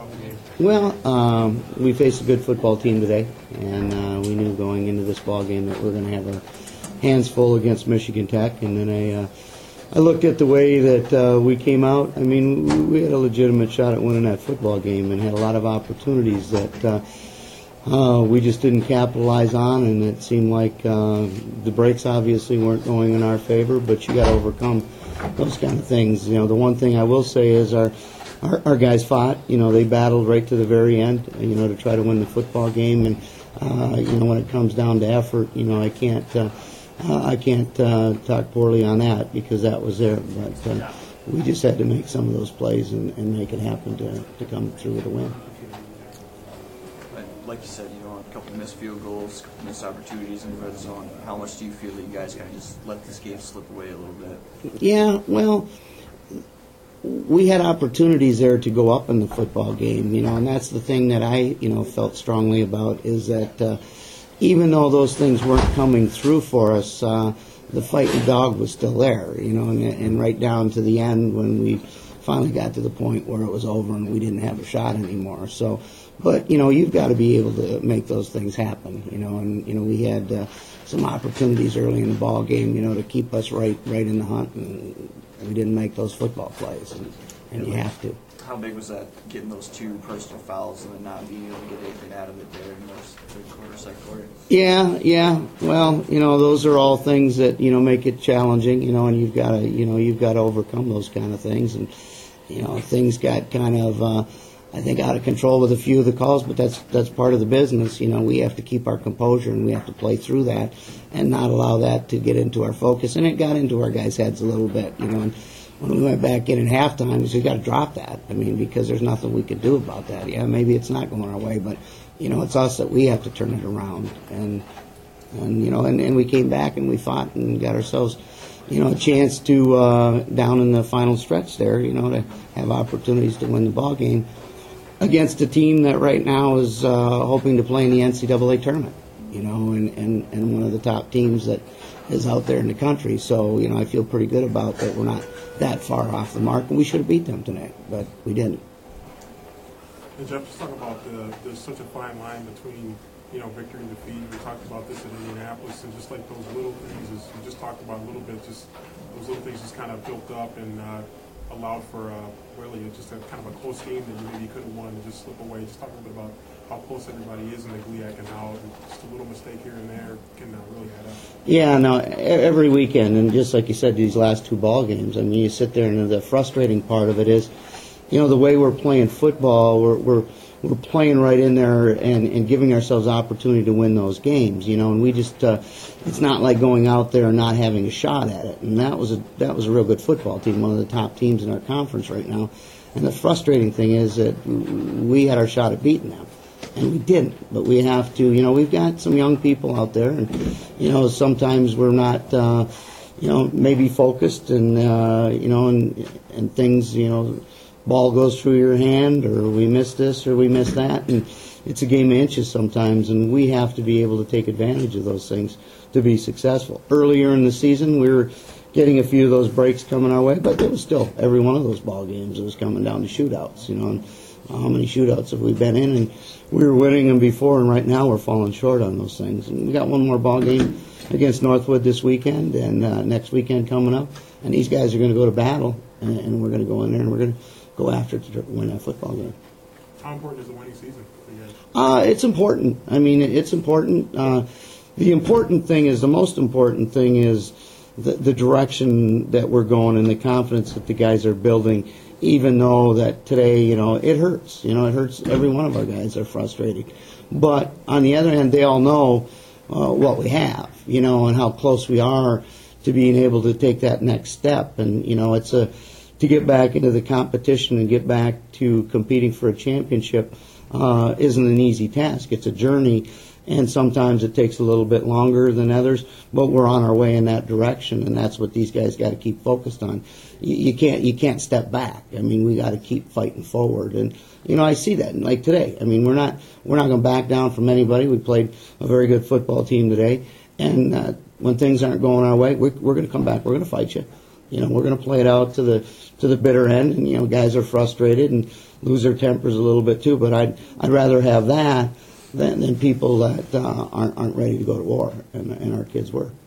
of the game? Well, we faced a good football team today, and we knew going into this ball game that we're going to have our hands full against Michigan Tech. And then I looked at the way that we came out. I mean, we had a legitimate shot at winning that football game and had a lot of opportunities that we just didn't capitalize on, and it seemed like the breaks obviously weren't going in our favor, but you got to overcome those kind of things. You know, the one thing I will say is our guys fought. You know, they battled right to the very end, you know, to try to win the football game. And you know, when it comes down to effort, you know, I can't talk poorly on that because that was there. But we just had to make some of those plays and make it happen to come through with a win. Like you said, you know, a couple missed field goals, a couple missed opportunities in the red zone. How much do you feel that you guys kind of just let this game slip away a little bit? Yeah, well, we had opportunities there to go up in the football game, you know, and that's the thing that I, you know, felt strongly about is that even though those things weren't coming through for us, the fighting dog was still there, you know, and right down to the end when we finally got to the point where it was over and we didn't have a shot anymore. So, but, you know, you've got to be able to make those things happen, you know, and, you know, we had some opportunities early in the ball game, you know, to keep us right in the hunt, and we didn't make those football plays, and you have to. How big was that, getting those two personal fouls and then not being able to get anything out of it there in those third quarter, second quarter? Yeah. Well, you know, those are all things that, you know, make it challenging, you know, and you've got to overcome those kind of things, and, you know, things got kind of, I think, out of control with a few of the calls, but that's part of the business. You know, we have to keep our composure and we have to play through that and not allow that to get into our focus. And it got into our guys' heads a little bit, you know. And when we went back in at halftime, we said, got to drop that. I mean, because there's nothing we could do about that. Yeah, maybe it's not going our way, but, you know, it's us that we have to turn it around. And you know, and we came back and we fought and got ourselves, you know, a chance to, down in the final stretch there, you know, to have opportunities to win the ball game against a team that right now is hoping to play in the NCAA tournament, you know, and one of the top teams that is out there in the country. So, you know, I feel pretty good about that. We're not that far off the mark, and we should have beat them tonight, but we didn't. And Jeff, just talk about there's such a fine line between, you know, victory and defeat. We talked about this in Indianapolis, and just like those little things, as we just talked about a little bit, just those little things just kind of built up and allowed for really just a kind of a close game that you maybe could have won and just slip away. Just talk a little bit about how close everybody is in the GLIAC and how just a little mistake here and there can really add up. Yeah, no, every weekend, and just like you said, these last two ball games, I mean, you sit there and the frustrating part of it is, you know, the way we're playing football, we're playing right in there and giving ourselves opportunity to win those games, you know, and we just, it's not like going out there and not having a shot at it. And that was a real good football team, one of the top teams in our conference right now. And the frustrating thing is that we had our shot at beating them, and we didn't. But we have to, you know, we've got some young people out there, and, you know, sometimes we're not, you know, maybe focused and, you know, and things, you know, ball goes through your hand, or we miss this or we miss that, and it's a game of inches sometimes, and we have to be able to take advantage of those things to be successful. Earlier in the season, we were getting a few of those breaks coming our way, but it was still every one of those ball games. It was coming down to shootouts, you know, and how many shootouts have we been in? And we were winning them before, and right now we're falling short on those things. And we got one more ball game against Northwood this weekend, and next weekend coming up, and these guys are going to go to battle, and we're going to go in there and we're going to go after it to win that football game. How important is the winning season for you guys? It's important. I mean, it's important. The important thing is, the most important thing is the direction that we're going and the confidence that the guys are building, even though that today, you know, it hurts. You know, it hurts. Every one of our guys are frustrated. But on the other hand, they all know what we have, you know, and how close we are to being able to take that next step. And, you know, to get back into the competition and get back to competing for a championship isn't an easy task. It's a journey, and sometimes it takes a little bit longer than others, but we're on our way in that direction, and that's what these guys got to keep focused on. You can't step back. I mean, we got to keep fighting forward, and, you know, I see that. Like today, I mean, we're not going to back down from anybody. We played a very good football team today, and when things aren't going our way, we're going to come back. We're going to fight you. You know, we're going to play it out to the bitter end, and, you know, guys are frustrated, and lose their tempers a little bit too. But I'd rather have that than people that aren't ready to go to war, and our kids were.